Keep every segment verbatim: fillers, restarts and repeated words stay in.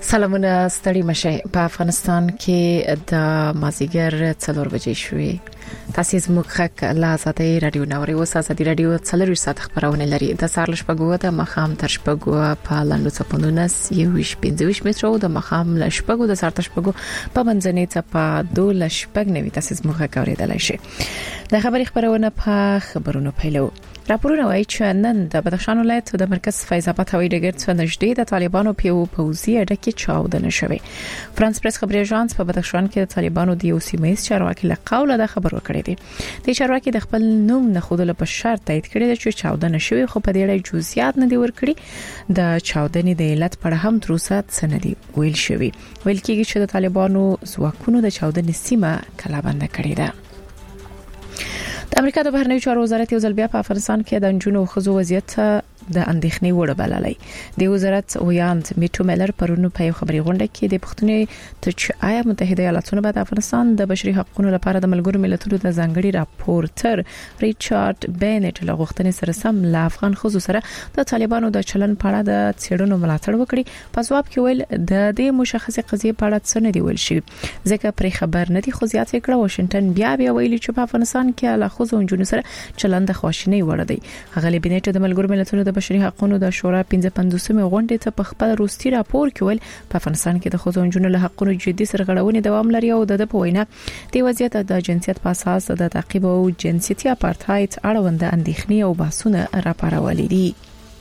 سلامونه ستړي مشه. په افغانستان کې د مازیګر څلور بجې شوې. تاسو زموږ خک لا ساتي رادیو نوري او ساتي رادیو څلور ساعت خبرونه لري. د سارلش پګو د مخام تر شپګو په لاندو څپونونس یو ویش پنځه مترو د مخام لش پګو د سارتش پګو په منځنۍ څپه دوه لش پګ نوي تاسو زموږ خک اوریدلای شي. د خبري خبرونه په خبرونو پیلو. راپورونه وايي چې نن د بدخشان ولایت د مرکز فیض آباد هوایي ډګر څخه نږدې د طالبانو په پوځي اډه کې چاودنه شوې. فرانس پریس خبري اژانس په بدخشان کې د طالبانو د یو سیمه چارواکي له قوله د خبر ورکړی دی. د چارواکي د خپل نوم نه خودله په شرط تایید کړی دی چې چاودنه شوې، خو په دې اړه جزئیات نه دی ورکړي. د چاودنې د علت په اړه هم تروسه څه نه دی ویل شوی. ویل کېږي چې د طالبانو ځواکونو د چاودنې سیمه کلابند کړې ده. د امریکا د بهرنیو چارو وزارت یو ځل بیا په افغانستان کې د جنونو خزو وضعیت د اندېښنې وړ بللای. د وزارت ویاند میټو میلر پرونو په خبري غونډه کې د پښتونې ته چې آیا متحده ایالاتونه به د افغانستان د بشري حقوقو لپاره د ملګرو ملتونو د ځانګړي راپورټر ریچارډ بینټ له غوښتنې سره سم له افغان خزو سره د طالبانو د چلن په اړه د څېړنو ملاتړ وکړي. په ځواب کې ویل د دې مشخصه قضیه په اړه څه نه دی ویل شوی، ځکه پر خبر نه دی. خو زیات کړه واشنگټن بیا بیا ویلي چې په افغانستان کې له خزو جنونو سره چلن د خواشینۍ وړ دی. هغه بینټ د ملګرو ملتونو د بشري حقوقو د شورا پنځه پنځوسمه غونډې ته په خپل روستي راپور کې ویل په افغانستان کې د خزو جنونو له حقوقو جدي سرغړونې دوام لري او د په وینا د وضعیت د جنسیت په اساس د تعقیب او جنسیتي اپارټایډ اړوند اندېښنې او بحثونه راپارولې دي.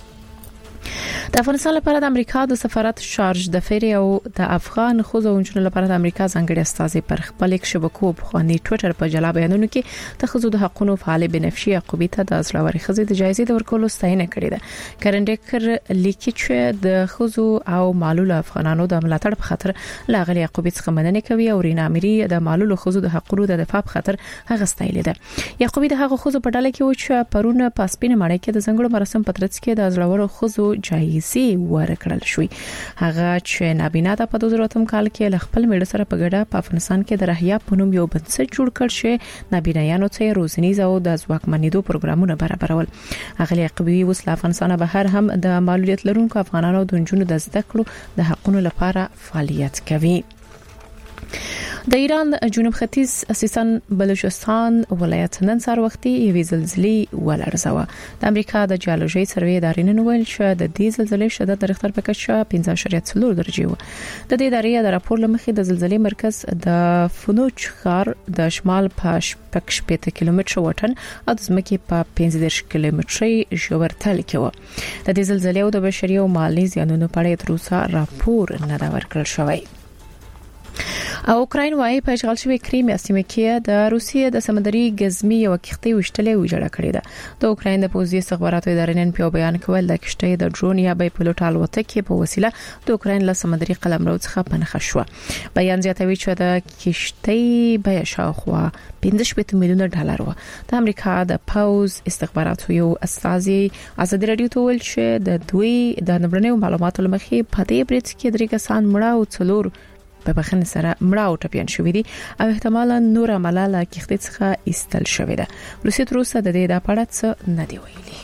د افغانستان لپاره د امریکا د سفارت شارج د فری او د افغان خزو جنونو لپاره د امریکا ځانګړي استازي پر خپل شبکو په خواني ټوئیټر په جلا بیانونو کې د خزو د حقوقو فعال بنفشي عقوبې ته د ځلوري خزې د جایزې د ورکولو ستاینه کړې ده. کرنډیکر لیکي چې د خزو او معلول افغانانو د ملاتړ په خاطر لاغلي عقوبې څخه مننه کوي او رینا اميري د معلول خزو د حقوقو د دفاع په خاطر هغه ستایلې ده. عقوبې د هغه خزو په ډله کې و چې پرونه پاسپینه مړی کې د ځنګړو مراسم پترڅ کې د ځلورو خزو جایزې ورکړل شوې. هغه چې نابینا د په دوه زره اتم کال کې ل خپل میړه سره په ګډه په افغانستان کې د رهیا په نوم یو بنسټ جوړ کړ چې نابینایانو ته روزنیز او د ځواکمنېدو پروګرامونه برابرول. هغه عقبوي وسله افغانستان بهر هم د معلولیت لرونکو افغانانو د جنونو د زده کړو د حقوقو لپاره فعالیت کوي. د ایران جنوب ختیځ اساسن بلوچستان ولایت نن سهار وختي یوې زلزلې ولړزوه. د امریکا د جیولوژي سروې ادارې نن ویل چې د دې زلزلې شدت د ریختر په کچه پنځه اعشاریه څلور درجه و. د دې ادارې د راپور لمخې د زلزلې مرکز د فنوچ ښار د شمال په شپږ شپږ کیلومتر وټن او د ځمکې په پنځه دېرش کیلومتري ژورتل کې و. د دې زلزلې او د بشري او مالي زیانونو په اړه تر اوسه راپور نه دا ورکړل شوی. او اوکراین وايي په اشغال شوی کریمیا سیمه کې د روسیې د سمندري غزمي یو کښتۍ وشتلې وجړه کړې ده. د اوکراین د پوځي استخباراتو ادارې نن په بیان کې ویل د کښتۍ د ډرون یا بې پلوټ الوتکې په وسیله د اوکراین له سمندري قلمرو څخه پنهخه شو. بیان زیاتوي چې د کښتۍ بیه شاوخوا پنځه شپږ میلیونه ډالر و. د امریکا د پوز استخباراتو یو استازي ازادي رادیو ته ویل چې د دوی د نړیوالو معلوماتو لمخې په دې برید کې درې کسان مړه او څلور په بخښنې سره مړه او ټپيان شوې دي او احتمالاً نور عملاله کښتۍ څخه ایستل شوې ده. روسیې تر اوسه د دې د پړه څه نه دی ویلي.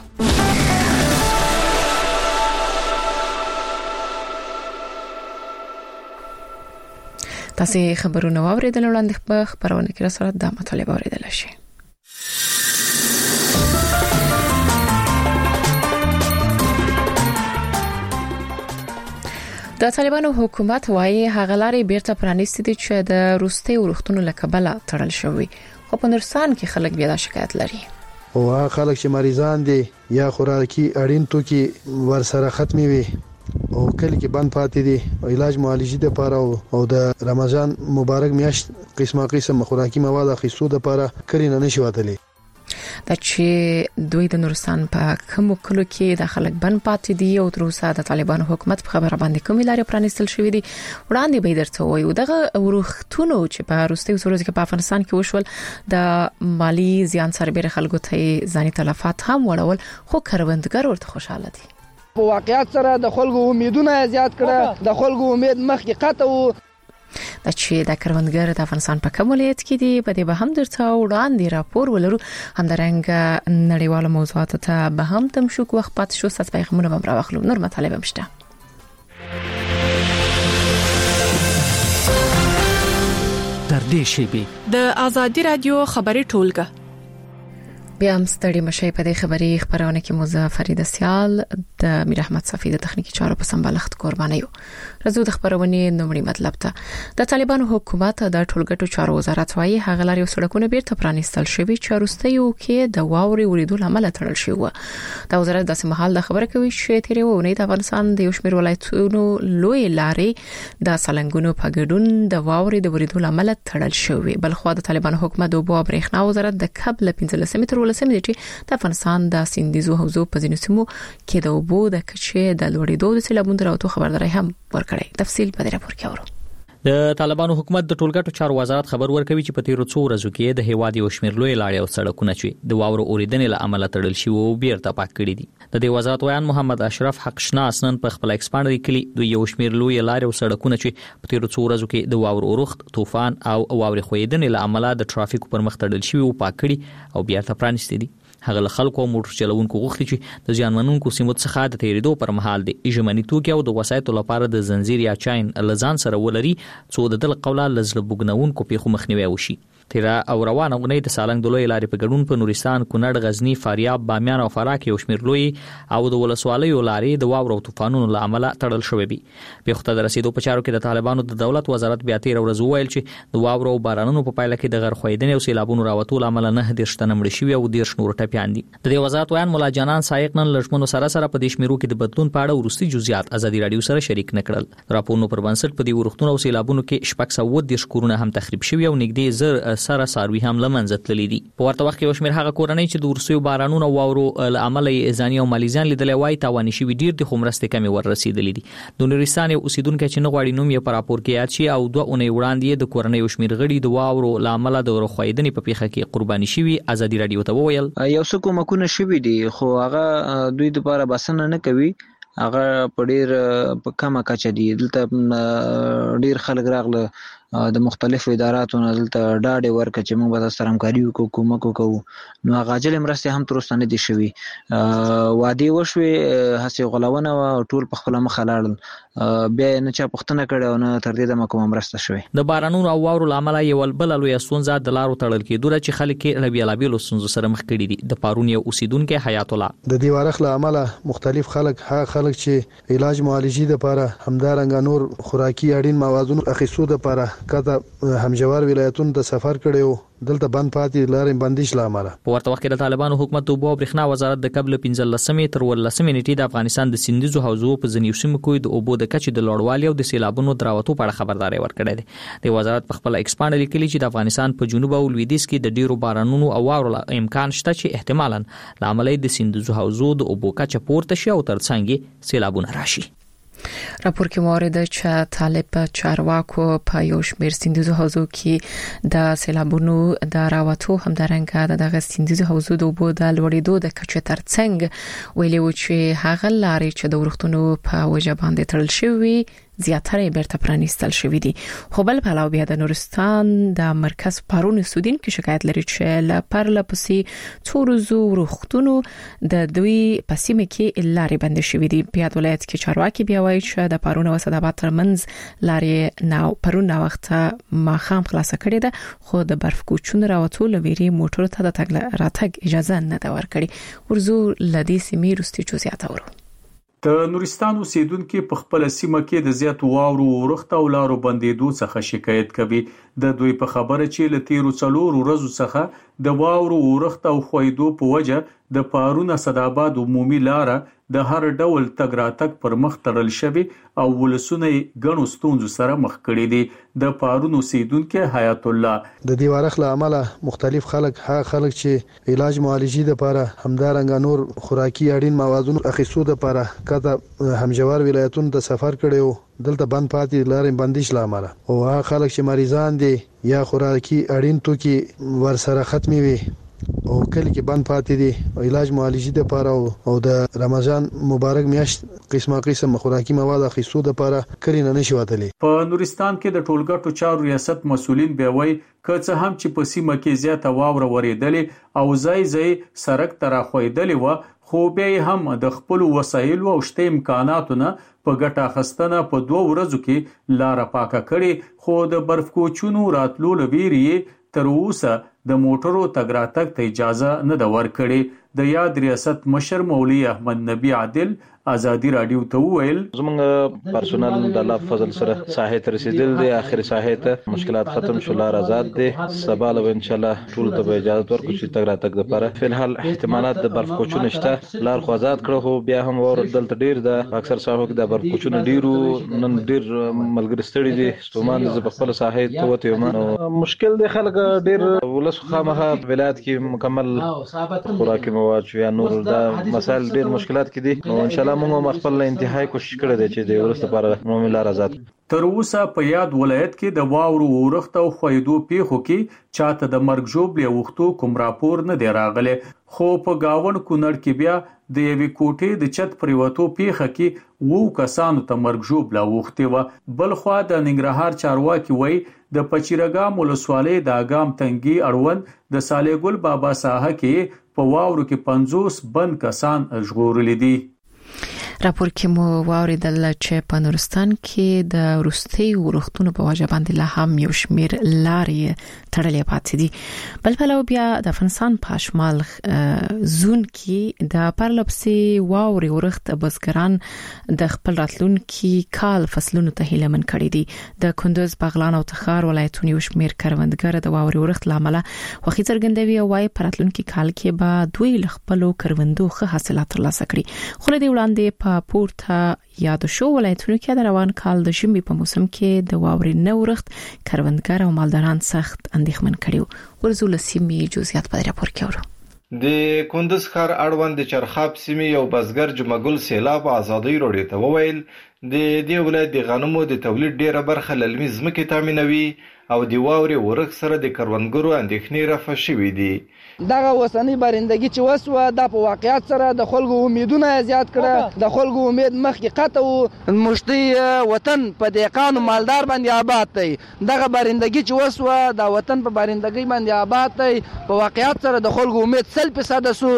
تاسو خبرونه واوریدل وړاندې په خبرونه کې را سره د مطالبه اوریدل شي. د طالبانو حکومت وايي هغه لارې بیرته پرانیستې دي چې د روستي ورختونو لکبله تړل شوی، خو په نورستان کې خلک بیا د شکایت لري. او هغه خلک چې مریضان دي یا خوراکي اړین توکي ورسره ختمي وي او کله کې بند پاتې دي او علاج معالجې لپاره او د رمضان مبارک میاشت قسمه قسم خوراکي مواد اخیستو لپاره کړي نه نشي وتلی. دا چې دوی د نورستان په کوم کلو کې د خلک بن پاتې دي او تر اوسه د طالبانو حکومت په خبره باندې کومې لارې پرانیستل شوې دي وړاندې به درته وایو. دغه ورختونو چې په روستي وسورز کې په افغانستان کې وشول د مالی زیان سربېره خلکو ته ځاني تلفات هم وړول، خو کروندګر ورته خوشاله دي. په واقعیت سره د خلکو امیدونه زیات کړه، د خلکو امید مخکې قطع و. د چې د کروندګر د افغانستان په کوم ولایت کې دی په دې به هم درته وړاندې راپور ولرو. همدارنګه نړیوال موضوعات ته به هم تم شو وخت پات شو ست پیغامونه هم راوخلو. نور مطالب هم شته. نږدې شي. د آزادي رادیو خبري ټولګه بیا هم ستړي مشي په دې خبري خبرونه کې موزه فرید سیال د میر احمد صفی د تخنیکی چارو په سمبالښت قرباني یو. رزو د خبرونه نومړي مطلب ته د طالبانو حکومت د ټولګټو چارو وزارت وايي هغه لاري سړکونه بیرته پرانیستل شوی چې وروستیو کې د واوري وریدو لامل تړل شوی و. د وزارت د سمحال د خبره کوي چې تیرې وونه د افغانستان د یو شمېر ولایتونو لوی لارې د سالنګونو په ګډون د واوري د وریدو لامل تړل شوی. بلخو د طالبانو حکومت د اوبو برېښنا وزارت د قبل پنځلس متر ولسمه دي چې د افغانستان د سیندیزو حوزو په ځینو سیمو کې د اوبو د کچې د لوړېدو د سیلابونو راوتو خبرداري هم ورکړي. تفصیل په دې راپور کې اورو. د طالبانو حکومت د ټولګټو چارو وزارت خبر ورکوي چې په تیرو څو ورځو کې د هیواد یو شمېر لوی لارې او سړکونه چې د واورو اوریدنې له امله تړل شوي او بیرته پاک کړي دي. د دې وزارت ویان محمد اشرف حق شناس نن په خپل ایکسپانډ لیکلي د یو شمېر لوی لارې او سړکونه چې په تیرو څو ورځو کې د واورو اورښت، طوفان او واورې خویدنې له امله د ترافیک پر مخ تړل شوي او پاک کړي او بیرته پرانیستي دي. هغه خلکو موټر چلوونکو غوښتي چې د ځانمنونکو سیمو څخه د تیریدو پر مهال د ژمنی توکي او د وسایطو لپاره د زنجیر یا چاین لزان سره ولري څو د دل قوله لزله بوګنونکو پیښو مخنیوي وشي. تیرا او روانه غونې د سالنګ د لوی لارې په ګډون په نورستان، کونړ، غزنی، فاریاب، بامیان او فراه کې یو شمېر لوی او د ولسوالیو لارې د واورو او طوفانونو له امله تړل شوې دي. په خطه د رسیدو په چارو کې د طالبانو د دولت وزارت بیا تیر ورځ وویل چې د واورو او بارانونو په پایله کې د غر خویدنې او سیلابونو راوتو له امله نه د شتنه مړ شوی او د شنور ټپیان دي. د دې وزارت ویان مولا جانان سایق نن لږمنو سره سره په دې شمیرو کې د بدلون په اړه ورستي جزئیات ازادي رادیو سره شریک نکړل. راپورونو پر بنسټ په دې ورختونو او سیلابونو کې شپږ سوه د شکورونه هم تخریب شوی او نږدې زر سره ساروي هم لمنځه تللي دي. په ورته وخت کې یو شمېر هغه کورنۍ چې د ورسیو بارانونو او واورو له امله ځاني او مالي ځان لیدلې وای تاواني شوي ډیر د خمرسته کمی ور رسیدلې دي. د نورستان اوسیدونکو چې نه غواړي نوم یې پر راپور کې یاد شي او دوه اونۍ وړاندې د کورنۍ یو شمېر غړي د واورو له امله د روخویدنې په پیښه کې قرباني شوي ازادي رادیو ته وویل یو څه کومکونه شوي دي خو هغه دوی د لپاره بسنه نه کوي. هغه په ډیر په کمه کچه دي. دلته ډیر خلک راغله د مختلفو اداراتو نه دلته ډاډ ورکړي چې موږ به سره همکاري وکړو، کومک وکړو. نو هغه عاجل مرستې هم تر اوسه نه دي شوي. وعدې وشوې، هسې غولونه وه، ټول په خپله مخه لاړل. بیا نه چا پوښتنه کړې او نه تر دې دمه کومه مرسته شوې. د بارانونو او واورو له امله یوه بله لویه ستونزه د لارو تړل کېدو ده چې خلک یې له بېلابېلو ستونزو سره مخ کړي دي. د پارون یو اوسیدونکی حیات الله د دې وارخ له امله مختلف خلک هغه خلک چې علاج معالجې لپاره همدارنګه نور خوراکي اړین موادونو اخیستو لپاره کته همجوار ولایتونو ته سفر کړو، دلته بند پاتې لارې بندیش لامل. په ورته وخت کې د طالبانو حکومت د اوبو او برېښنا وزارت د قبل پنځلسمې تر ولسمې نیټې د افغانستان د سیندیزو حوزو په ځینو سیمو کې د اوبو د کچې د لوړوالي او د سیلابونو دراوتو په اړه خبرداري ورکړې ده. د وزارت په خپل ایکسپانډ لیکلي چې د افغانستان په جنوب او لویدیځ کې د ډیرو بارانونو او واورو امکان شته چې احتمالاً لامل د سیندیزو حوزو د اوبو کچه پورته شي او ترڅنګ سیلابونه راشي. راپور کې مورد چې طالب چارواکو په یو شمېر سیندیزو حوزو کې د سیلابونو د راوتو همدارنګه دغه سیندیزو حوزو د اوبو د لوړېدو د کچې ترڅنګ ویلي و چې هغه لارې چې د ورښتونو په وجه باندې تړل شوي زیاتره بیرته پرانیستل شوی دي. خو بل په علاوه بیا د نورستان د مرکز پارون سودین کې شکایت لري چې ل پرله پسې څو ورځو ورښتونو د دوی پسیمه کې لارې بند شوې دي. په یاد ولایت کې چارواکي بیا وایي چې د پارون او صدابات ترمنځ لارې نو پرون وخت ما خام خلاص کړي ده خو د برف کوچون راوتو لويري موټر ته د تګ راتګ اجازه نه ده ورکړي. ورزو لدی سیمې رستي جزئیات اورو. د نورستان اوسیدونکو په خپل سیمه کې د زیات واورو ورښت او لارو بندیدو څخه شکایت کوي. د دوی په خبره چې ل تیرو څلور ورځو څخه د واورو ورښت او خویدو په وجه د پارون صداباد عمومي لاره د هر ډول تګ راتګ پر مخ تړل شوی او ولسونه غنو ستونزو سره مخ کړي دي. د پارون اوسیدونکو حیات الله د دې وارخ له امله مختلف خلک هغه خلک چې علاج معالجې لپاره همدارنګه نور خوراکي اړین موادونو اخیستو لپاره کته همجوار ولایتونو ته سفر کړو، دلته بند پاتې لارې بندیش لامل. او هغه خلک چې مریضان دي یا خوراکي اړین توکي ور سره ختمي وي او کلی کې بند پاتې دي او علاج معالجې لپاره او د رمضان مبارک میاشت قسمه قسم خوراکي مواد اخیستو لپاره کلی نه نشي وتلی. په نورستان کې د ټولګټو چارو ریاست مسولین به وایي که څه هم چې په سیمه کې زیاته واوره ورېدلې او ځای ځای سړک ته راخوېدلې وه، خو بیا هم د خپلو وسایلو او شته امکاناتو نه په ګټه اخیستنه په دوه ورځو کې لاره پاکه کړې، خو د برف کوچونو راتلو له ویرې تر اوسه د موټرو تګ راتګ ته اجازه نه ده ورکړې. د یاد ریاست مشر مولوي احمد نبی عادل ازادي رادیو ته وویل زمونږ پرسونل د الله فضل سره ساحه ته رسیدل دي، اخر ساحه ته مشکلات ختم شول، لار آزاد دي. سبا له ان شاء الله ټول ته اجازه ورکړو چې تګ راتګ لپاره. فلحال احتمالات د برف کوچونه شته، لار خو آزاد کړو، خو بیا هم ور دلته ډیر د اکثر ساحو کې د برف کوچونه ډیرو نن ډیر ملګری ستړي دي. ستومان ز په خپل ساحه ته وته یم، مشکل دي خلک ډیر ولس خامخا ولایت کې مکمل خوراکي مواد یا نور د مسائل ډیر مشکلات کې دي. او ان شاء الله موږ خپل انتهایی کوشش کړی دی چې د ورسته لپاره عمومي لار آزاد. تر اوسه په یاد ولایت کې د واورو اورښت او خویدو پیښو کې چاته د مرګ ژوبلې وختو کوم راپور نه دی راغلی، خو په گاون کونړ کې بیا د یوې کوټې د چت پریوتو پیښه کې وو کسانو ته مرګ ژوبله وختې وه. بل خوا د ننګرهار چارواکي وایي د پچیرګام ولسوالۍ د اګام تنګي اړوند د صالح ګل بابا ساحه کې په واورو کې پنځوس بند کسان ژغورلي دي. راپور کې مو واوریدل چې په نورستان کې د وروستي ورښتونو په وجه باندې لا هم یو شمیر لارې تړلې پاتې دي. بل په لور بیا د افغانستان په شمال زون کې د پرلپسي واوري ورښت بزګران د خپل راتلونکي کال فصلونو ته هیله من کړي دي. د کندوز، بغلان او تخار ولایتونو یو شمیر کروندګر د واوري ورښت لامل خوښي څرګندوي او وايي په راتلونکي کال کې به دوی خپل کروندو ښه حاصلات ترلاسه کړي. خو د وړاندې په پورته یاد شو ولایتونو کې د روان کال د ژمي په موسم کې د واوري نه ورښت کروندګر او مالداران سخت اندېښمن کړي. ورزو لسیمې جزئیات په راپور کې ورو. د کندوز ښار اړوند د چرخاب سیمې یو بزګر جمعګل سیلاب ازادي روډي ته وویل د دې ولایت د غنمو د تولید ډیره برخه للمي ځمکې تامینوي او د واوري ورښت سره د کروندګرو اندېښنې رافع شوې دي. دغه وسنۍ بارندګي چې وسوه د په واقعیت سره د خلکو امیدونه زیات کړه، د خلکو امید مخکې قطع و، مشتي وطن په دهقان مالدار باندې آباد دی. دغه بارندګي چې وسوه د وطن په بارندګي باندې آباد دی، په واقعیت سره د خلکو امید سل فیصد سو.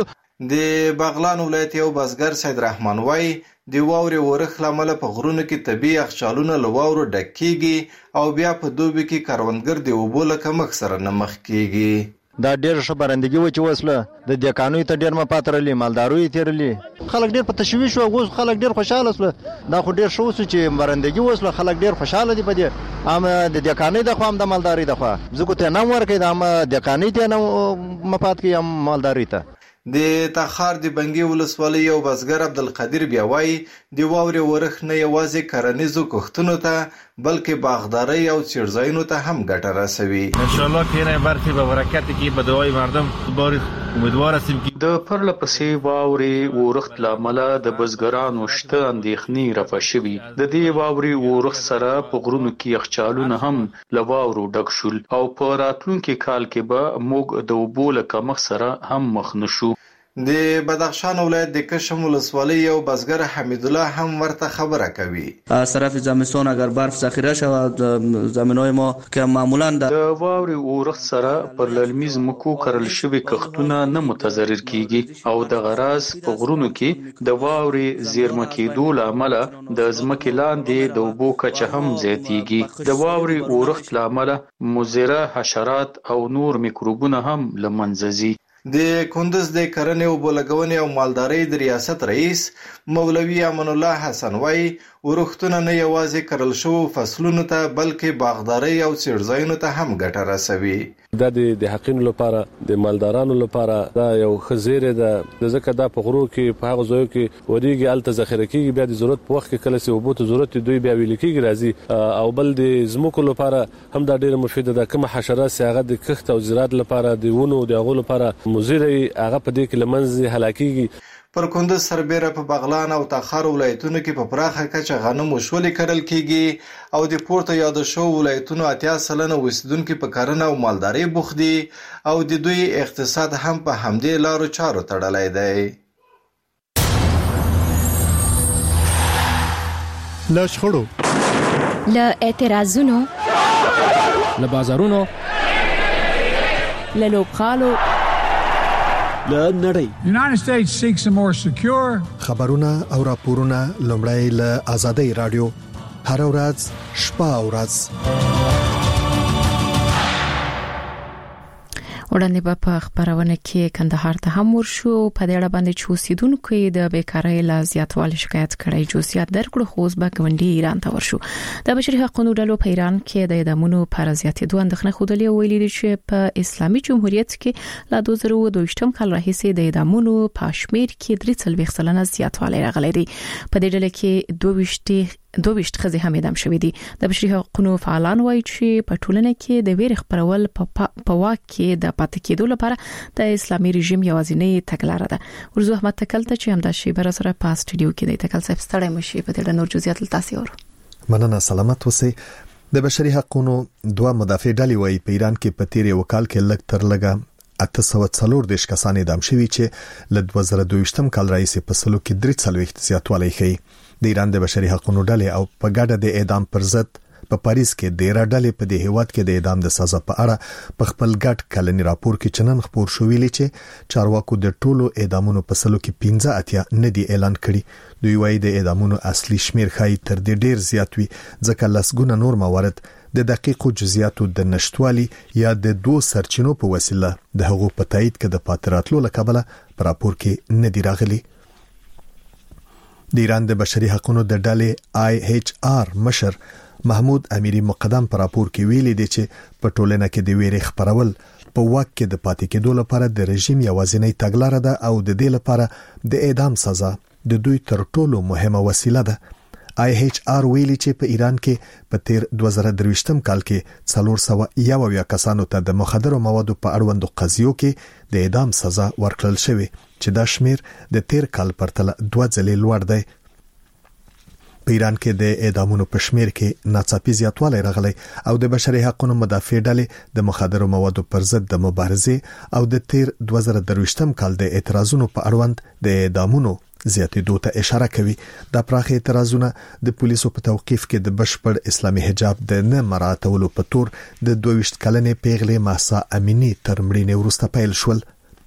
د بغلان ولایت یو بزګر سید رحمان وای د واوري ورښت لامل په غرونو کې طبيعي یخچالونه له واورو ډک کیږي او بیا په دوبي کې کروندګر د اوبو له کمښت سره نه مخ کیږي. دا ډېر ښه بارندګي و چې وسله د دهقانوي ته ډېر مپاترلې، مالداروي تیرلې، خلک ډېر په تشویش و، اوس خلک ډېر خوشاله شول. دا خو ډېر ښه وسو چې بارندګي وسله، خلک ډېر خوشاله دي په دې. ام د دهقانۍ د خو هم د مالداري د خو زه ته نه ورکې د ام دهقانۍ ته نه مپات کې ام مالداري ته. د تخار د بنګي ولسوالۍ یو بزګر عبدالقادر بیا وایي د واوري ورښت نه یوازې کرنیزو کښتونو ته بلکې باغداري او څړځایونو ته هم ګټه رسوي. ان شاء الله که نه برخی به برکت کی به دعای مردم باری امیدوار هستیم که د پرلپسې واوري ورښت لامل د بزګرانو شته اندېښنې رفع شوي. د دې واوري ورښت سره په غرونو کې یخچالونه هم له واورو ډک شول او په راتلونکي کال کې به موږ د اوبو له کمښت سره هم مخ نشو. د بدخشان ولایت د کشم ولسوالۍ یو بزګر حمید الله هم ورته خبره کوي. صرف زمستان اگر برف ذخیره شود زمینای ما که معمولا د واوري اورښت سره پر للمي ځمکو کرل شوي کښتونه نه متضرر کیږي او د غراز په غرونو کې د واوري زیرمه کېدو له امله د ځمکې لاندې د اوبو کچه هم زیاتیږي. د واوري اورښت له امله مضره حشرات او نور میکروبونه هم له منځه ځي. د کندوز د کرنې او بولګونې او مالدارۍ د ریاست رئیس مولوي امان الله حسن وای ورښتونه نه یوازې کرل شو فصلونو ته بلکې باغدارۍ او څړځایونو ته هم ګټه رسوي. دا د حقینو لپاره د مالدارانو لپاره دا یو خزیره ده، ځکه دا په غرو کې په هغه ځایو کې وريږي الته ذخیره کیږي، بیا د ضرورت په وخت کې کله چې وبو ته ضرورت دوی بیا ویل کیږي راځي. او بل د زمکو لپاره هم دا ډیره مفیده ده، کوم حشرات چې هغه د کښت او زراعت لپاره د ونو د غو لپاره مضر هغه په دې کې لمنځه هلاکیږي. پر کندز سربېره په بغلان او تخار ولایتونو کې په پراخه کچه غنم او شولې کرل کیږي او د پورته یاد شو ولایتونو اتیا سلنه اوسیدونکو په کرنه او مالداري بوخت دي او د دوی اقتصاد هم په همدې لارو چارو تړلی دی. له شخړو، له اعتراضونو، له بازارونو، له لوبغالو، له نړۍ. United States seeks a more secure. خبرونه او راپورونه لومړی له آزادۍ رادیو هر ورځ شپه او ورځ وړاندې په خبرونه کې کندهار ته هم ورشو. په دې اړه باندې چې اوسیدونکو د بیکارۍ لا زیاتوالی شکایت کړی. جزئیات درکړو خو اوس به ګوندی ایران ته ورشو. د بشري حقوقو ډلو په ایران کې د اعدامونو پر زیاتېدو اندېښنه خوده ویلي دي چې په اسلامي جمهوریت کې لا دوه زره او دوه کال راهیسې د اعدامونو په شمیر کې درې څلوېښت سلنه زیاتوالی راغلی دی. په دې ډله کې دوه دوه ویشت خزي هم اعدام شوې دي. د بشري حقوقو فعالان وایي چې په ټولنه کې د ویر خبرول په واک کې د پاتې کېدو لپاره د اسلامي رژیم یوازینی تګلاره ده. ورزو احمد تکل ته چې هم د شی بر سره په استودیو کې دی. تکل صاحب ستړی مشي په دې نور جزئیات تاسو ور. مننه، سلامت اوسئ. د بشري حقوقو دوه مدافع ډلې وایي په ایران کې په تیر وکال کې لږ تر لږه اته سوه څلور دیرش کسان اعدام شوي چې له دوه زره دوه کال راهیسې په سلو کې درې څلوېښت زیاتوالی ښیي. د ایران د بشري حقوقو ډلې او په ګډه د اعدام پر ضد په پاریس کې د ایران ډلې په دې هیواد کې د اعدام د سزا په اړه په خپل ګډ کلنی راپور کې چنن خبر شو ویلي چې چارواکو د ټولو اعدامونو په سلو کې پنځه اتیا نه دي اعلان کړي. دوی وايي د اعدامونو اصلي شمیر خای تر دې ډیر زیات وي ځکه لسګونه نور موارد د دقیقو جزئیاتو د نشټوالي یا د دوه سرچینو په وسیله د هغو په تایید کې د پاتراتلو لکبله په راپور کې نه دی راغلي. د ایران د بشري حقوقو د ډلې آی ایچ آر مشر محمود امیری مقدم پر راپور کې ویلي دی چې په ټولنه کې د ویرې خبرول په واک کې د پاتې کېدو لپاره د رژیم یوازینی تګلاره ده او د دې لپاره د اعدام سزا د دوی تر ټولو مهمه وسیله ده. آی ایچ آر ویلي چې په ایران کې په تیر دوه زره درویشتم کال کې څلور سوه یو اویا کسانو ته د مخدرو موادو په اړوندو قضیو کې د اعدام سزا ورکړل شوې چې دا شمیر د تیر کال پرتله دوه ځلې لوړ دی. په ایران کې د اعدامونو په شمیر کې ناڅاپي زیاتوالی راغلی او د بشري حقوقو مدافع ډلې د مخدرو موادو پر ضد د مبارزې او د تیر دوه زره درویشتم کال د اعتراضونو په اړوند د اعدامونو زیاتېدو ته اشاره کوي. دا پراخ اعتراضونه د پولیسو په توقیف کې د بشپړ اسلامي حجاب د نه مراعاتولو په تور د دوه ویشت کلنې پیغلې مهسا امینی تر مړینې وروسته پیل شول.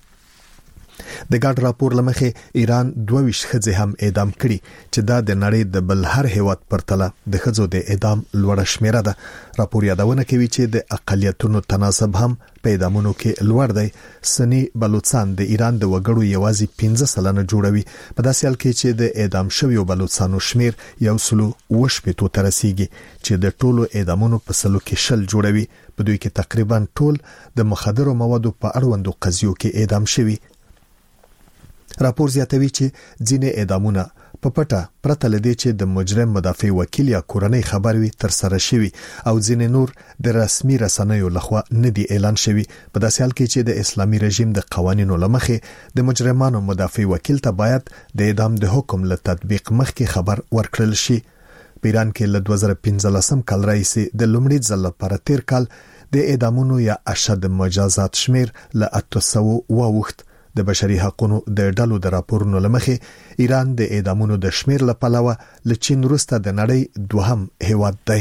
د ګډ راپور لمخې ایران دوه ویشت ښځې هم اعدام کړي چې دا د نړۍ د بل هر هیواد پرتله د ښځو د اعدام لوړه شمیره ده. راپور یادونه کوي چې د اقلیتونو تناسب هم په اعدامونو کې لوړ دی. سنی بلوچستان د ایران د وګړو یوازې پنځه سلنه جوړوي. په داسې حال کې چې د اعدام شویو بلوچستانو شمیر یو سلو اوه شپېتو ته رسیږي چې د ټولو اعدامونو په سلو کې شل جوړوي. په دوی کې تقریبا ټول د مخدرو موادو په اړوندو قضیو کې اعدام شوي. راپور زیاتوي چې ځینې اعدامونه په پټه پرته لدی چې د مجرم مدافع وکیل یا کورنۍ خبر وي تر سره شوی او ځینې نور د رسمي رسنیو لخوا نه دی اعلان شوی. په داسې حال کې چې د اسلامي رژیم د قوانینو لمخې د مجرمانو مدافع وکیل ته باید د اعدام د حکم له تطبیق مخکې خبر ورکړل شي. په ایران کې له دوه زره پنځلسم کال راهیسې د لومړي ځل لپاره تیر کال د اعدامونو یا اشد مجازات شمیر له اته سوه واوښت. د بشري حقوقو د ډلو د راپورونو لمخې ایران د اعدامونو د شمیر له پلوه له چین وروسته د نړۍ دوهم هیواد دی.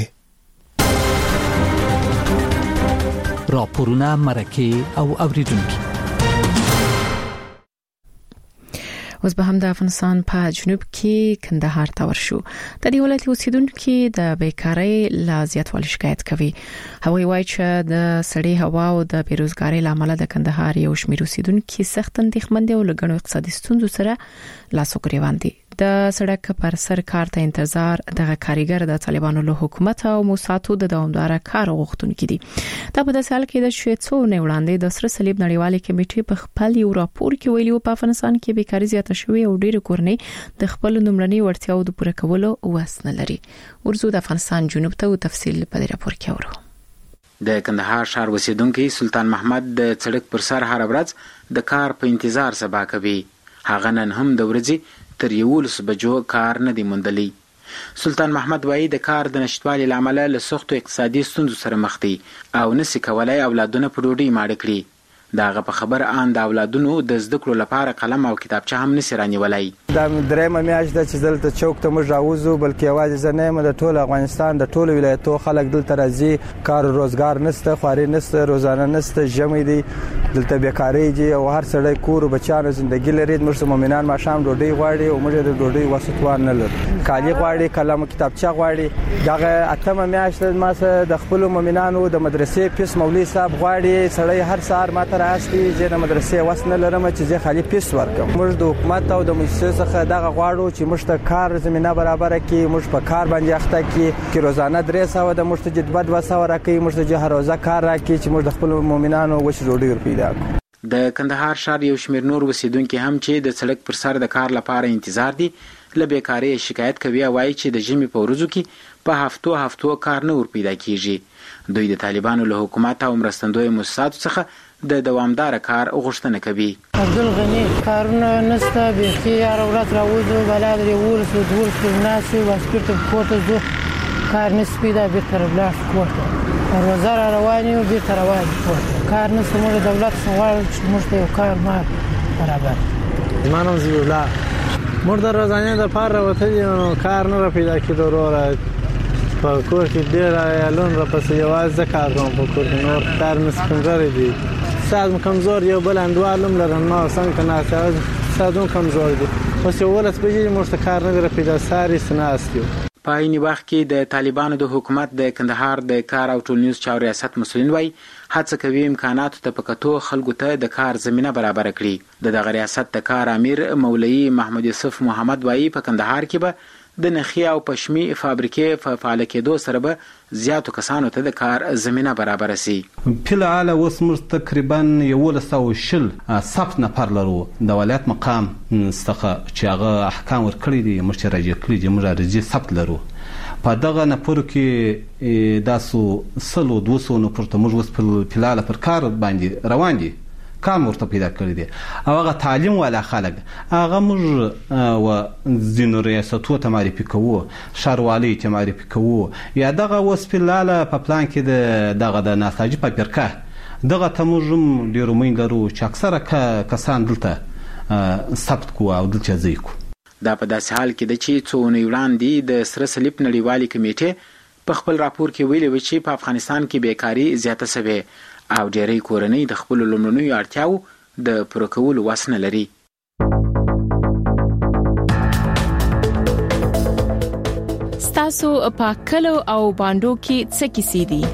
راپورونه مرکه او اوریدونکو. اوس به هم د افغانستان په جنوب کې کندهار ته ورشو. د دې ولایت اوسیدونکو د بیکارۍ لا زیاتوالی شکایت کوي. هغوی وایي چې د سړې هوا او د بیروزګارۍ لامل د کندهار یو شمېر اوسیدونکو سخت اندېښمن دي او له ګڼو اقتصادي ستونزو سره لاس او ګریوان دي. د سړک پر سر کار ته انتظار دغه کاریګر د طالبانو له حکومت او موساتو د دوامدار کار غوښتونکو دي. دا په داسې حال کې د شوڅو نه وړاندې د سره صلیب نړیوالې کمیټې په خپل یو راپور کې ویلي و په افغانستان کې بیکاری زیاته شوې او ډېر کورنۍ د خپل نمرني وړتیاو د پوره کولو وس نه لري. ورزو د افغانستان جنوب ته تفصیل په دې راپور کې اورو. د کندهار ښار اوسیدونکو سلطان محمد د سړک پر سر هر ورځ د کار په انتظار سبا کوي. هغه نن هم د ورځې تر یولس بجو کار نه دی موندلی. سلطان محمد وایي د کار د نشټوالي له امله له سختو اقتصادي ستونزو سره مخ دی او نسي کولای اولادونه په ډوډۍ ماړه کړي. د هغه په خبره ان د اولادونو د زده کړو لپاره قلم او کتابچه هم نسي رانیولای. دا درېمه میاشت ده چې دلته چوک ته موږ راوځو، بلکې یوازې زه نه یم، د ټول افغانستان د ټولو ولایتو خلک دلته راځي. کار روزګار نشته، خواري نشته، روزانه نشته، ژمی دی، دلته بیکاري دي او هر سړی کور او بچیانو زندگی لري. موږ مؤمنان ماښام ډوډۍ غواړي او موږ د ډوډۍ وسوتوان نه لرو. کالي غواړي، قلم او کتابچه غواړي. دغه اتمه میاشت ما سره د خپل مؤمنانو د مدرسې پیس مولوي صاحب غواړي. سړی هر سهار ماته راستي چې د مدرسې وس نه لرم چې زه خالي پیس ورکم. موږ د حکومت او د مؤسسو څخه دغه غواړو چې موږ ته کار زمينه برابر کړي، موږ په کار باندې اخته کړي چې روزانه درې سوه د موږ ته جدبد وسه راکړي، موږ ته هر روزه کار راکړي چې موږ د خپل مؤمنانو وش ډوډۍ پیدا کړو. د کندهار ښار یو شمېر نور اوسیدونکي هم چې د سړک پر سر د کار لپاره انتظار دي له بیکارۍ شکایت کوي او وایي چې د ژمي په ورځو کې په هفتو هفتو کار نه ور پیدا کیږي. دوی د طالبانو له حکومت او مرستندوی مؤسساتو څخه د دوامدار کار غوښتنه کوي. عبدالغني کارونه نسته، بیخي هر ورځ راوځو بلا درې ولس او دولس ناسو واسکرته کوټه زو کار نس پیدا به تر بلاش کوټه روزه را رواني او به تر روان کوټه کار نس موږ دولت سوال چې موږ ته کار ما برابر. ایمانم زی الله موږ د روزانه د پاره وته کار نه پیدا کیدو وروره په کور کې ډیر ایالون را پسې یوازې کار کوم په کور کې نور کار مس کمزوري دي. ساز کمزور یو بل اندوالم لرم نو څنګه نه سازون کمزور دي. اوس یو ولس به موږ کار نه پیدا ساري سناستیو. په عین وخت کې د طالبانو د حکومت د کندهار د کار او ټولنیز چارو ریاست مسؤلین وایي هڅه کوي امکاناتو ته په کتو خلکو ته د کار زمينه برابر کړي. د دغه ریاست د کار امیر مولوي محمد یوسف محمد وایي په کندهار کې به د نخي او پشمي فابریکې په فعال کېدو سره به زیاتو کسانو ته د کار زمينه برابر سي. په لعل اوس موږ تقریبا یولس او شل ثبت نفر لرو د ولایت مقام څخه چې هغه احکام ورکړي دي موږ راځي کړی دي موږ راځي ثبت لرو. په دغه نفر کې داسو سلو دوسو نفر ته موږ اوس په لعل پر کار باندې روان دي کار ورته پیدا کړی دي او هغه تعلیم والا خلک هغه موږ و ځینو ریاستو ته معرفي کوو، ښاروالۍ ته معرفي کوو، یا دغه اوس په لاله په پلان کې د دغه د ناساجي پاپیرکه دغه ته موږ هم ډېر امید لرو چې اکثره کسان دلته ثبت کوو او دلته ځای کوو. دا په داسې حال کې ده چې څو اونۍ وړاندې د سره صلیب نړیوالې کمیټې په خپل راپور کې ویلي و چې په افغانستان کې بیکاري زیاته سوې او ډېری کورنۍ د خپل لومړنیو اړتیاو د پوره کولو وس نه لري. ستاسو په کلو او باندو کې څه کیسې دي؟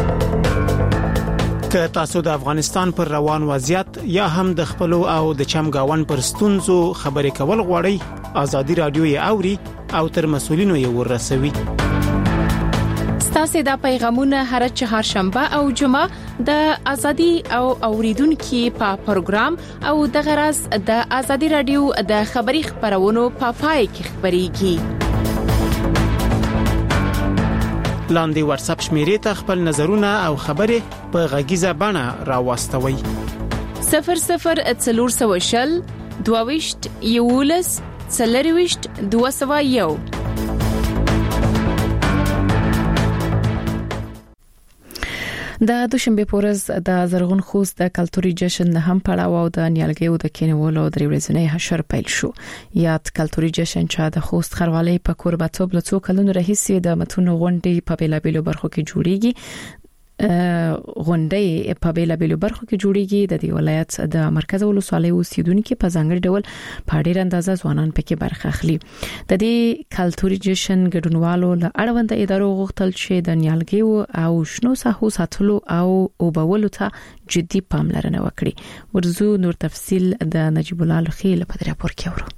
که تاسو د افغانستان پر روان وضعیت یا هم د خپل او د چمګاون پر ستونزو خبرې کول غواړئ، ازادي رادیو یې اوري او تر مسؤلینو یې ورسوي. ستاسو د پیغامونه هر چهارشنبه او جمعه د ازادي او اوریدونکو په پروګرام او د غرض د ازادي رادیو د خبري خبرونو په پای کې خبريږي. لاندې واتس اپ شمیرې ته خپل نظرونه او خبرې په غږیزه بڼه راوستوي. صفر صفر څلور سوه شل دوهويشت یولس څلرويشت دوه سوه یو. د دوشنبه پورز د زرغون خوست د کلتوري جشن هم پړاو او د نیالګیو د کینولو درې ورځې حشر پیل شو. یاد کلتوري جشن چې د خوست خروالې په کوربتوب لڅو کلونو راهیسې د متونو غونډې په بیلابیلو برخو کې جوړیږي. غونډې په بیلابیلو برخو کې جوړیږي. د دې ولایت د مرکز ولسوالۍ اوسیدونکو په ځانګړي ډول په ډیر اندازه ځوانان پکې برخه اخلي. د دې کلتوري جشن ګډونوالو له اړوند ادارو غوښتل چې د نیالګیو او شنو ساحو ساتلو او اوبولو ته جدي پاملرنه وکړي. ورزو نور تفصيل د نجیب الله لخیل په راپور کې ورو.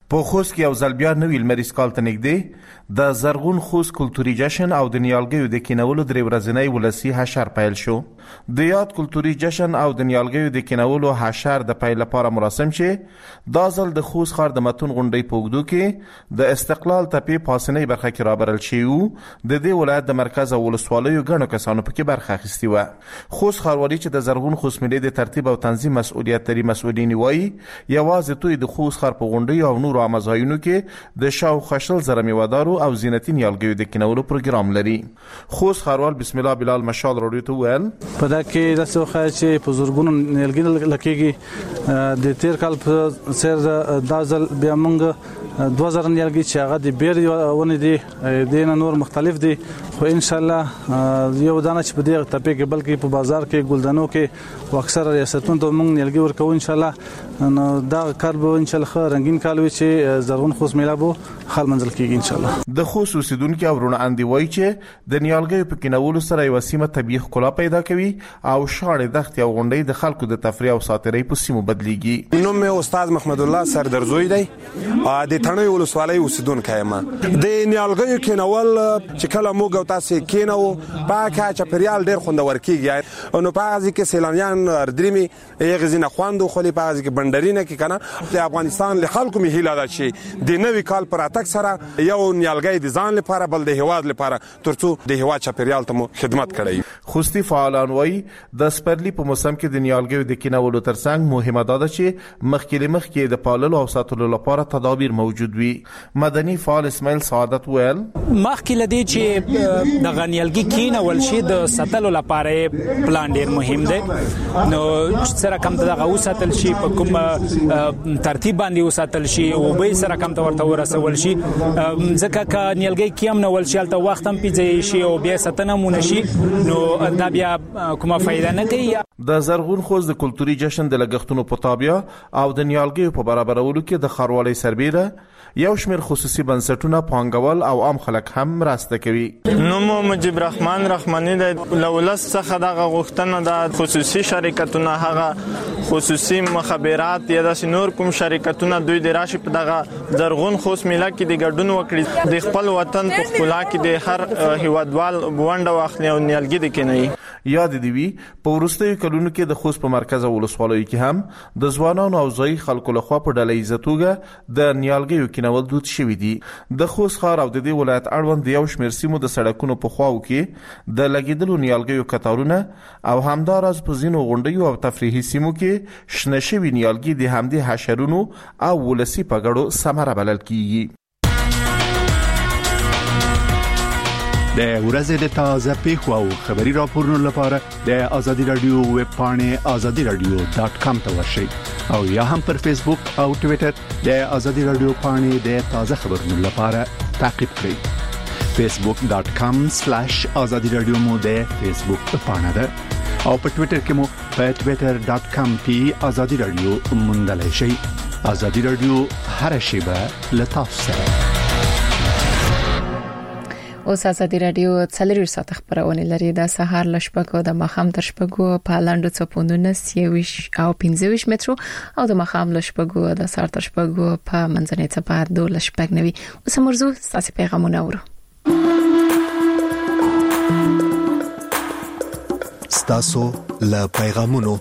په خوست کې یو ځل بیا نوی لمریز کال ته نږدې د زرغون خوست کلتوري جشن او د نیالګیو د کینولو درې ورځنی ولسی حشر پیل شو. د یاد کلتوري جشن او د نیالګیو د کینولو حشر د پیل لپاره مراسم چې دا ځل د خوست ښار د متون غونډۍ په اوږدو کې د استقلال تپې پاسنۍ برخه کې رابرل شوي وو. د دې ولایت د مرکز او ولسوالیو ګڼو کسانو پکې برخه اخیستې وه. خوست ښاروالي چې د زرغون خوست ملي د ترتیب او تنظیم مسؤلیت لري مسؤلین وایي یوازې توی د خوست ښار په غونډۍ او نور امازایونو کې د شاوخوا شل زره میوهدارو او زینتي نیالګیو د کینولو پروګرام لري. خوست ښاروال بسم الله بلال مشال راډیو ته ویل په دا کې د څه خای چې په زورګونو نیالګي لکېږي د تیر کال په سر د ځل بیا موږ دوه زره نیالګي چې هغه د بیر ونې دي دین نور مختلف دي خو ان شاء الله یو دانه چې په دې تپې کې بلکې په بازار کې ګلدانو کې او اکثر ریاستونو ته موږ نیالګي ورکو ان شاء الله نو دا کار به ان شاء الله رنگین کال وي چې زرغون خوست میله بو خل منزل کېږي ان شاء الله. د خوست اوسیدونکو ورونه اندي وایي چې د نیالګیو په کینولو سره یو سیمه طبيعي ښکلا پیدا کوي او شاړې دښتې او غونډۍ د خلکو د تفریح او ساتیرۍ په سیمو بدلیږي. نوم مې استاد محمد الله سردرزوی دی د تڼۍ ولسوالۍ اوسیدونکی یم. د نیالګیو کینول چې کله موږ تاسو کینو پاکه چاپیریال ډېر خوندور کېږي نو په هغه کې سیلانیان اردريمي یغه زینه خواندو خو په هغه کې بندرینه کې کنه د افغانستان له خلکو می هیله ده چې د نوي کال پر اتک سره یو نیالګي د ځان لپاره بل د هواد لپاره ترڅو د هواد چاپیریال ته خدمت کړي. خوستي فعالان وایي د سپرلی په موسم کې د نیالګیو د کینولو ترڅنګ مهمه ده چې مخکې مخکې د پاللو او ساتلو لپاره تدابیر موجود وي. مدني فعال اسماعیل سعادت ویل مخکې لدی چې د غنیالګي کینول شي د ساتلو لپاره پلان ډیر مهم دی نو سره کم دغه وساتل شي په کوم ترتیب باندې وساتل شي او به سره کم ته ورته ورسول شي ځکه ک نیالګي کیم نو ول شي تل وخت هم پیځي شي او بیا ستنه مون شي نو دا بیا کومه فائدہ نه کوي. د زرغون خوست د کلتوري جشن د لګښتونو په تابع او د نیالګیو په برابرولو کې د ښاروالۍ سربیره یو شمېر خصوصي بنسټونه پانګول او عام خلک هم مرسته کوي. نوم مجيب رحمان رحماني د لولس څخه د غوښتنه د خصوصي شرکتونو هغه خصوصي مخابرات یا د نور کوم شرکتونه دوی د راشي په دغه زرغون خوست میله کې د ګډون وکړي د خپل وطن په خپل کې د هر هیوادوال بونډه واخلي او نیالګي د کینی. یاد دی وی په ورستیو کلونو کې د خوست په مرکز او ولسوالیو کې هم د ځوانانو او ځای خلکو لخوا په ډله ایزتوګه د نیالګیو کینول دود شوی دی. د خوست ښار او د دې ولایت اړوند یو شمېر سیمو د سړکونو په خواو کې د لګیدلو نیالګیو کتارونه او همداراز په ځینو غونډیو او تفریحي سیمو کې شنه شوي نیالګي د همدې حشرونو او ولسی په ګډو ثمره بلل کیږي. د ورځې د تازه پیښو او خبري راپورونو لپاره د ازادي رادیو ویب پاڼې ازادي رادیو ډاٹ کام ته ورشئ او یا هم پر فیسبوک او ټوئیټر د ازادي رادیو پاڼې د تازه خبرونو لپاره تعقیب کړئ. فیسبوک ډاٹ کام سلیش ازادي رادیو مو د فیسبوک پاڼه ده او په ټوئیټر کې مو په ټوئیټر ډاٹ کام پی ازادي رادیو موندلای شئ. ازادي رادیو هر شیبه لتاسو سره. اوس ازادي رادیو څلور ساعت خبرونه لري د سهار لشپکو د مخام تر شپکو په لاندو چپوندونه سیويش او پنځويش مترو او د مخام لشپکو د سار تر شپکو په منځنۍ چپا د لشپک نوي اوس مرزو ساسي پیغامونه اورو. ستاسو له پیغامونو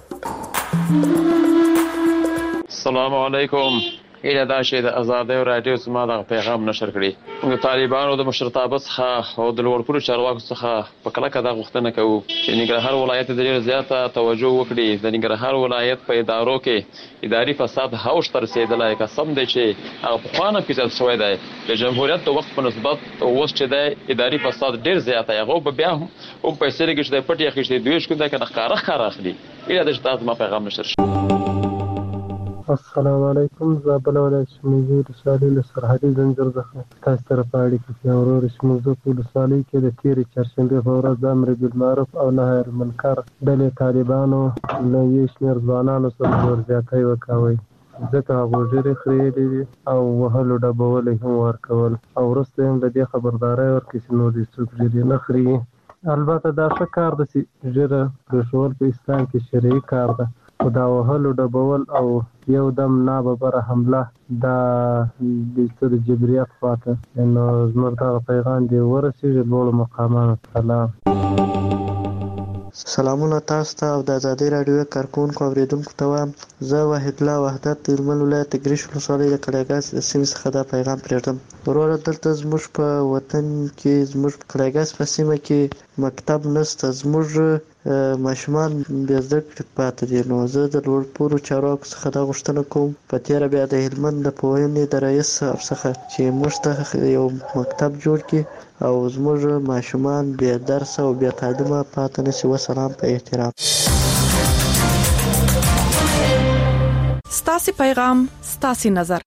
السلام علیکم اله دا شی د ازادي رادیو سما د پیغام نشر کړي. موږ طالبانو د مشرتابه څخه او د لوړپوړو چارواکو څخه په کلکه دا غوښتنه کوو چې ننګرهار ولایت د ډېر زیاته توجه وکړي. د ننګرهار ولایت په ادارو کې اداري فساد هاوش تر رسیدلای قسم دی چې هغه په خوانه کې زیات شوی دی. د جمهوریت د وخت په نسبت اوس چې د اداري فساد ډېر زیات دی هغه په بیا هم او پیسې لګښت د پټي اخیستې دوی شکو دا کنه ښکارا ښکارا اخلي. اله د تاسو ما پیغام نشر شي. السلام علیکم زابل ولایت شموزو رسالې له سرحدي زنجیر څخه تاسو سره په اړیکه کې اورور شموزو په رسالې کې د تیرې چهارشنبه په ورځ د امر بالمعروف او نهي عن المنکر ډلې طالبانو له یو شمېر ځوانانو سره زور زیاتی وکوي ځکه هغه ډېرې خریدې دي او وهلو ډبول هم ورکول او وروسته هم د دې خبرداري ورکړي چې نور دې څوک ډېر نه خري. البته دا ښه کار دی چې ډېر پرېښول په اسلام کې شرعي کار ده خو دا وهلو ډبول او یو دم ناببره حمله دا د تر جبريات خواته نو زموږ دا پیغام دی ورسېږي لوړ مقامات. سلام. سلامونه تاسو ته او د آزادۍ رادیو کارکونکو اوریدونکو ته وایم. زه واحد الله وحدت د هلمند ولایت ګریش ولسوالۍ د کړایګاس د سیمې څخه دا پیغام پرېږدم. وروره دلته زموږ په وطن کې زموږ په کړایګاس په سیمه کې مکتب نشته. زموږ ماشومان بې زده کړې پاتې دي. نو زه د لوړپوړو چارواکو څخه دا غوښتنه کوم په تېره بیا د هلمند د پوهنې د رئیس صاحب څخه چې موږ ته یو مکتب جوړ کړي او زموږ ماشومان بې درس او بې تعلیمه پاتې نشي. وسلام په احترام. ستاسو پیغام ستاسو نظر.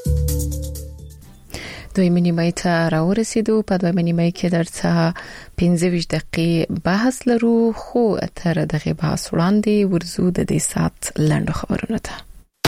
دویمه نیمه ته راورسیدو. په دویمه نیمه کې درته پنځه ویشت دقیقې بحث لرو، خو تر دغه بحث وړاندې ورزو د دې سات لنډو خبرونه ته.